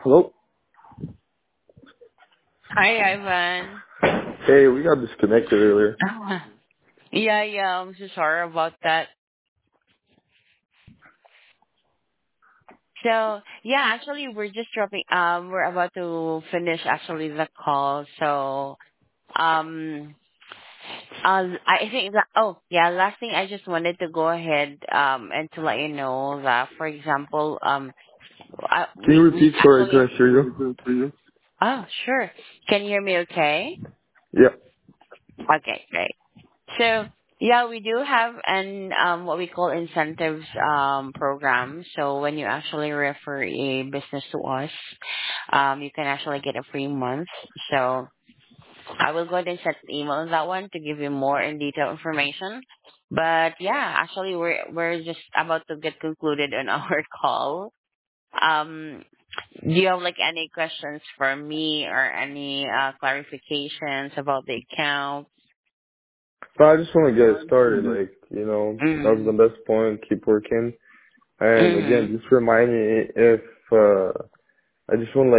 Hello? Hi, Ivan. Hey, we got disconnected earlier. Yeah, I'm so sorry about that. So, yeah, actually, we're just dropping, we're about to finish actually the call. So, um, I think that, oh, yeah, last thing I just wanted to go ahead, and to let you know that, for example, Can you we repeat? Sorry, I actually, couldn't hear you. oh, sure. Can you hear me okay? Yeah. Okay, great. So yeah, we do have an what we call incentives program. So when you actually refer a business to us, you can actually get a free month. So I will go ahead and send an email on that one to give you more in detail information. But yeah, actually we're just about to get concluded on our call. Um, do you have like any questions for me or any clarifications about the account? So I just want to get it started. That was Mm. the best point. Keep working. And Mm. again, just remind me if, I just want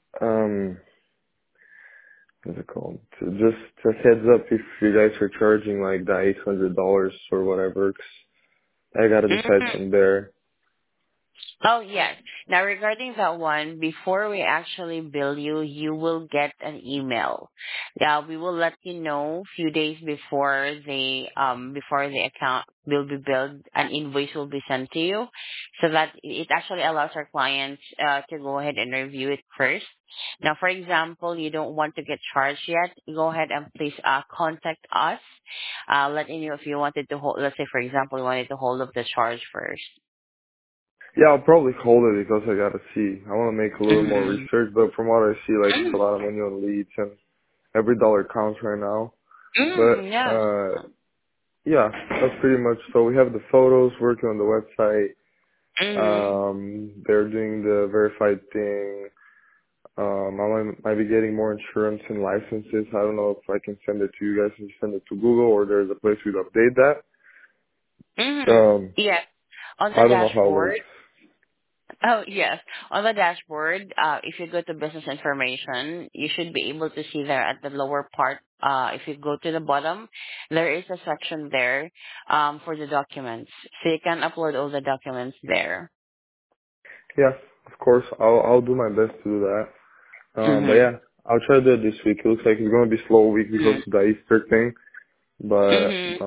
what's it called? Just a heads up if you guys are charging like the $800 or whatever. 'Cause I gotta decide Mm. from there. Oh, yes. Now, regarding that one, before we actually bill you, you will get an email. Yeah, we will let you know a few days before the account will be billed. An invoice will be sent to you, so that it actually allows our clients to go ahead and review it first. Now, for example, you don't want to get charged yet. Go ahead and please contact us. Let me know if you wanted to hold. Let's say, for example, you wanted to hold up the charge first. Yeah, I'll probably hold it because I gotta see. I want to make a little more Mm-hmm. research, but from what I see, like it's a lot of money on leads and every dollar counts right now. Mm, But yeah. yeah, that's pretty much. So we have the photos working on the website. Mm, They're doing the verified thing. I might be getting more insurance and licenses. I don't know if I can send it to you guys and send it to Google, or there's a place we'd update that. Um, yeah. On the I don't know how it dashboard. works. Oh, yes. On the dashboard, if you go to business information, you should be able to see there at the lower part. If you go to the bottom, there is a section there for the documents. So you can upload all the documents there. Yeah, of course. I'll do my best to do that. But Mm-hmm. yeah, I'll try to do it this week. It looks like it's gonna be a slow week because of the Easter thing. But Mm-hmm.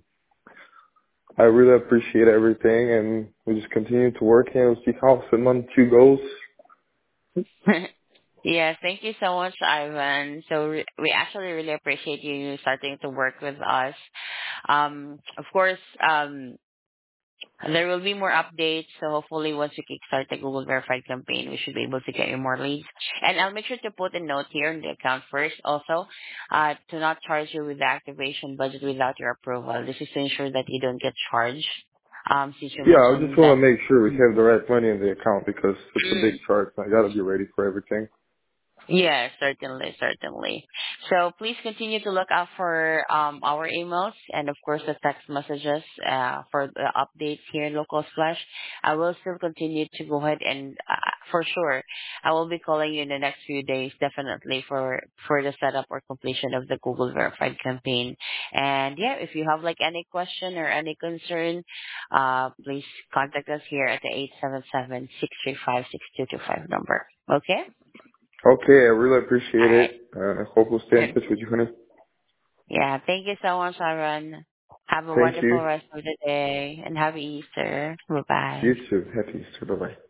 I really appreciate everything, and we just continue to work and we'll see how month two goes. Yes, thank you so much, Ivan. So we actually really appreciate you starting to work with us. Of course, there will be more updates. So hopefully once we kickstart the Google Verified campaign, we should be able to get you more leads. And I'll make sure to put a note here in the account first also, to not charge you with the activation budget without your approval. This is to ensure that you don't get charged. Since you Yeah, I just mentioned want that. to make sure we have the right money in the account because it's a Mm. big charge. And I gotta be ready for everything. Yes, certainly, certainly. So please continue to look out for our emails and of course the text messages for the updates here in Local Splash. I will still continue to go ahead and for sure I will be calling you in the next few days definitely for the setup or completion of the Google Verified campaign. And yeah, if you have like any question or any concern, please contact us here at the 877-635-6225 number. Okay? Okay, I really All appreciate right. it. I hope we'll stay in touch with you, honey. Yeah, thank you so much, Aaron. Have a Thank wonderful you. rest of the day and happy Easter. Bye bye. You too. Happy Easter. Bye bye.